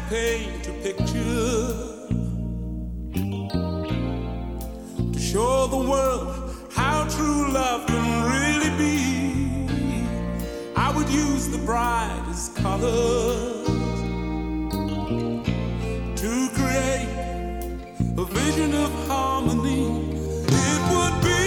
paint a picture to show the world how true love can really be. I would use the brightest colors to create a vision of harmony. It would be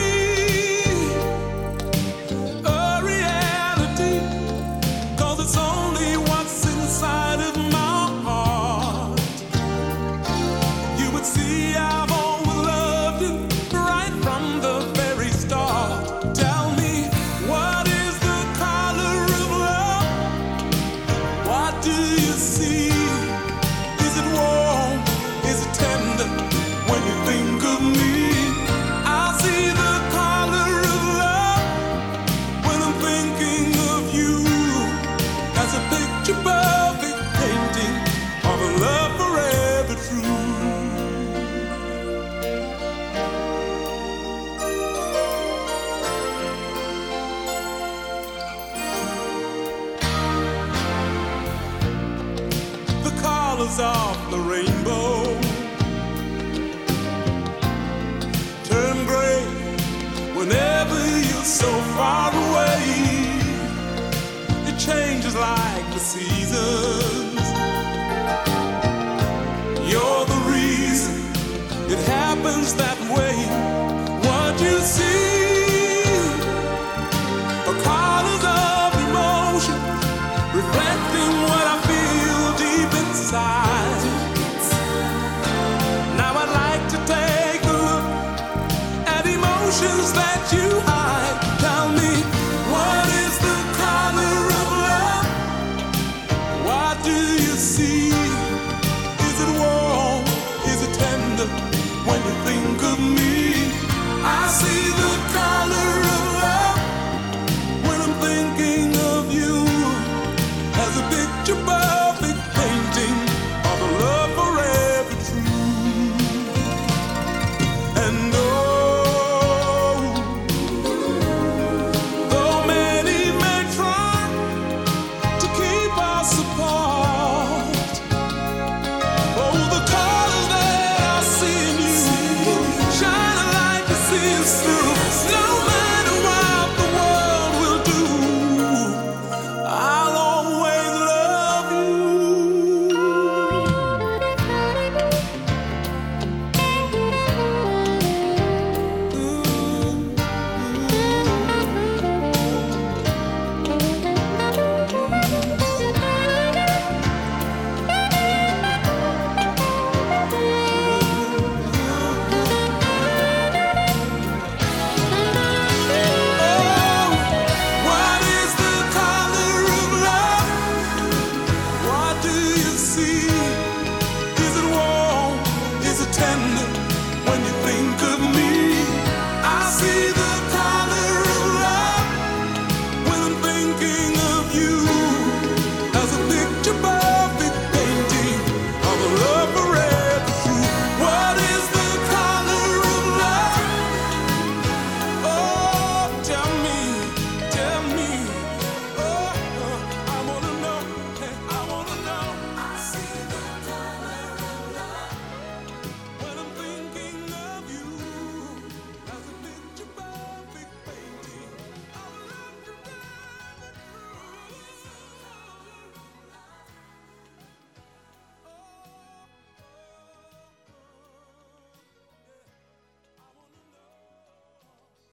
a reality, 'cause it's only what's inside of my heart. You would see I've always loved you right from the very start. Tell me, what is the color of love? What do you see? Is it warm? Is it tender? When you think of me, I see the color of love when I'm thinking of you. As a picture perfect painting of a love forever true. The colors of the rainbow turn gray whenever you're so far away. It changes like the seasons. You're the reason it happens that way. What you see are colors of emotion, reflecting what I feel deep inside. Now I'd like to take a look at emotions that you hide. Tell me, what is the color of love? What do you see? Is it warm? Is it tender? When you think of me, I see the color of love when I'm thinking of you. As a picture perfect painting of a love forever true. And oh, though many may try to keep us apart, oh, the colors that I see in you shine like the seas through.